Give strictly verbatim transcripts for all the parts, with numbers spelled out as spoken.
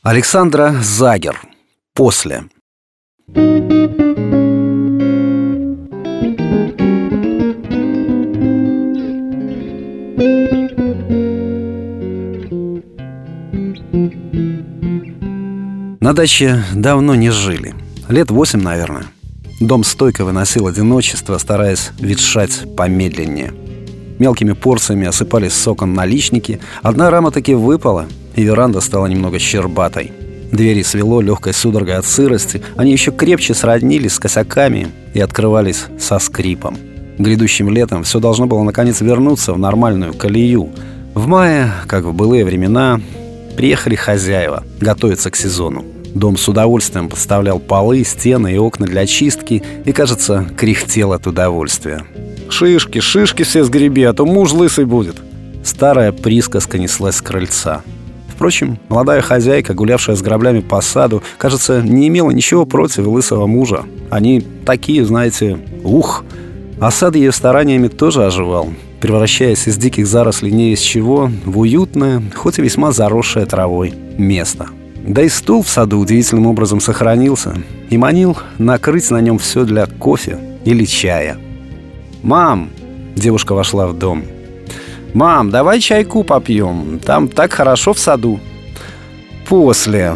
Александра Загер. «После». На даче давно не жили. Лет восемь, наверное. Дом стойко выносил одиночество, стараясь ветшать помедленнее. Мелкими порциями осыпались с окон наличники. Одна рама таки выпала, и веранда стала немного щербатой. Двери свело легкой судорогой от сырости. Они еще крепче сроднились с косяками и открывались со скрипом. Грядущим летом все должно было наконец вернуться в нормальную колею. В мае, как в былые времена, приехали хозяева готовиться к сезону. Дом с удовольствием подставлял полы, стены и окна для чистки и, кажется, кряхтел от удовольствия. «Шишки, шишки все сгреби, а то муж лысый будет!» Старая присказка неслась с крыльца. Впрочем, молодая хозяйка, гулявшая с граблями по саду, кажется, не имела ничего против лысого мужа. Они такие, знаете, ух! А сад ее стараниями тоже оживал, превращаясь из диких зарослей не из чего в уютное, хоть и весьма заросшее травой, место. Да и стул в саду удивительным образом сохранился и манил накрыть на нем все для кофе или чая. «Мам!» — девушка вошла в дом. «Мам, давай чайку попьем, там так хорошо в саду». «После!»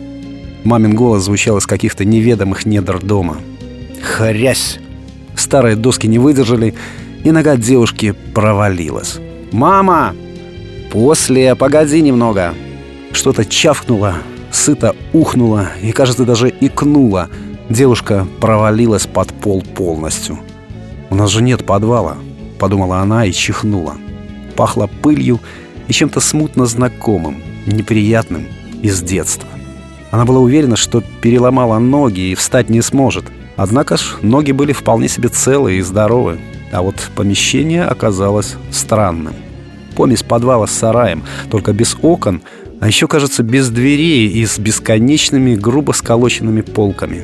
Мамин голос звучал из каких-то неведомых недр дома. «Хрясь!» Старые доски не выдержали, и нога девушки провалилась. «Мама!» «После, погоди немного!» Что-то чавкнуло, сыто ухнуло и, кажется, даже икнуло. Девушка провалилась под пол полностью. «У нас же нет подвала», — подумала она и чихнула. Пахло пылью и чем-то смутно знакомым, неприятным из детства. Она была уверена, что переломала ноги и встать не сможет. Однако ж ноги были вполне себе целые и здоровы. А вот помещение оказалось странным. Помесь подвала с сараем, только без окон, а еще, кажется, без дверей и с бесконечными грубо сколоченными полками.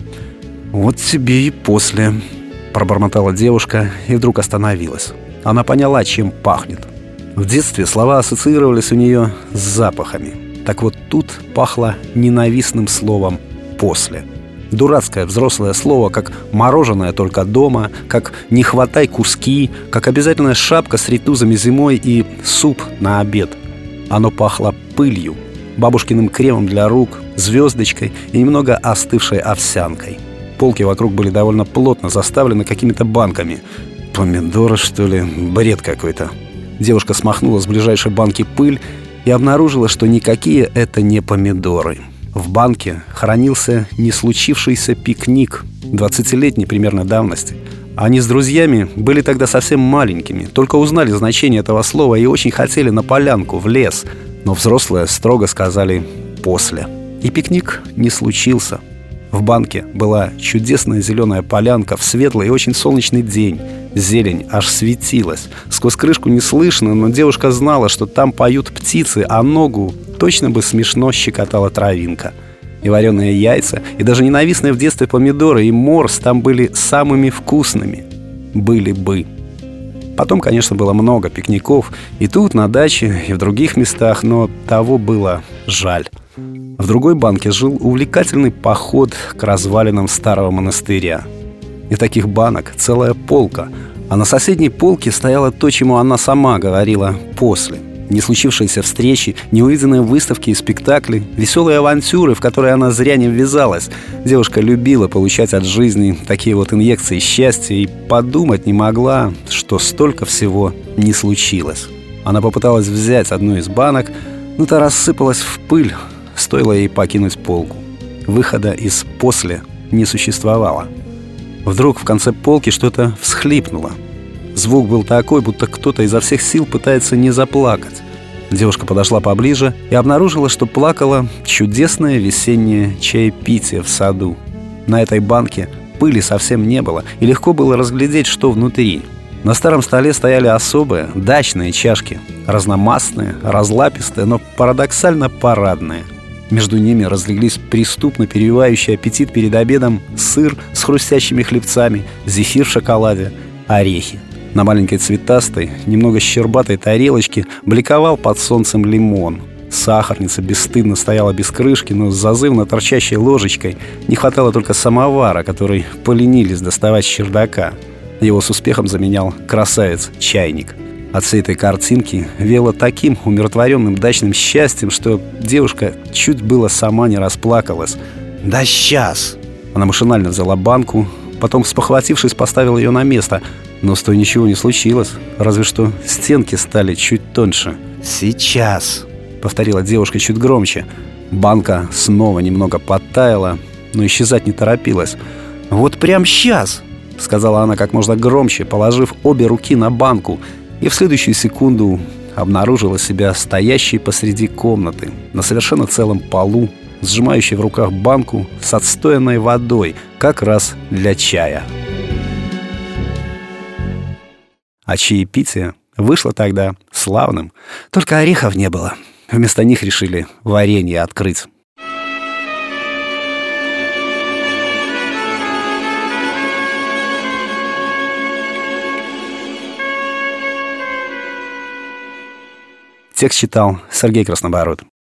«Вот тебе и после», — пробормотала девушка и вдруг остановилась. Она поняла, чем пахнет. В детстве слова ассоциировались у нее с запахами. Так вот тут пахло ненавистным словом «после». Дурацкое взрослое слово, как мороженое только дома, как «не хватай куски», как обязательная шапка с ритузами зимой и суп на обед. Оно пахло пылью, бабушкиным кремом для рук, звездочкой и немного остывшей овсянкой. Полки вокруг были довольно плотно заставлены какими-то банками. Помидоры, что ли? Бред какой-то. Девушка смахнула с ближайшей банки пыль и обнаружила, что никакие это не помидоры. В банке хранился не случившийся пикник двадцатилетней примерно давности. Они с друзьями были тогда совсем маленькими, только узнали значение этого слова и очень хотели на полянку, в лес. Но взрослые строго сказали «после». И пикник не случился. В банке была чудесная зеленая полянка в светлый и очень солнечный день. Зелень аж светилась. Сквозь крышку не слышно, но девушка знала, что там поют птицы, а ногу точно бы смешно щекотала травинка. И вареные яйца, и даже ненавистные в детстве помидоры и морс там были самыми вкусными. Были бы. Потом, конечно, было много пикников и тут, на даче, и в других местах, но того было жаль. В другой банке жил увлекательный поход к развалинам старого монастыря. И таких банок целая полка. А на соседней полке стояло то, чему она сама говорила «после». Не случившиеся встречи, неувиденные выставки и спектакли, веселые авантюры, в которые она зря не ввязалась. Девушка любила получать от жизни такие вот инъекции счастья и подумать не могла, что столько всего не случилось. Она попыталась взять одну из банок, но та рассыпалась в пыль, стоило ей покинуть полку. Выхода из «после» не существовало. Вдруг в конце полки что-то всхлипнуло. Звук был такой, будто кто-то изо всех сил пытается не заплакать. Девушка подошла поближе и обнаружила, что плакало чудесное весеннее чаепитие в саду. На этой банке пыли совсем не было, и легко было разглядеть, что внутри. На старом столе стояли особые дачные чашки, разномастные, разлапистые, но парадоксально парадные. Между ними разлеглись преступно перевивающий аппетит перед обедом сыр с хрустящими хлебцами, зефир в шоколаде, орехи. На маленькой цветастой, немного щербатой тарелочке бликовал под солнцем лимон. Сахарница бесстыдно стояла без крышки, но с зазывно торчащей ложечкой. Не хватало только самовара, который поленились доставать с чердака. Его с успехом заменял красавец-чайник. От всей этой картинки веяло таким умиротворенным дачным счастьем, что девушка чуть было сама не расплакалась. «Да сейчас!» Она машинально взяла банку, потом, спохватившись, поставила ее на место. Но с той ничего не случилось, разве что стенки стали чуть тоньше. «Сейчас!» — повторила девушка чуть громче. Банка снова немного подтаяла, но исчезать не торопилась. «Вот прям сейчас!» — сказала она как можно громче, положив обе руки на банку, и в следующую секунду обнаружила себя стоящей посреди комнаты, на совершенно целом полу, сжимающей в руках банку с отстоянной водой, как раз для чая. А чаепитие вышло тогда славным. Только орехов не было. Вместо них решили варенье открыть. Текст читал Сергей Краснобород.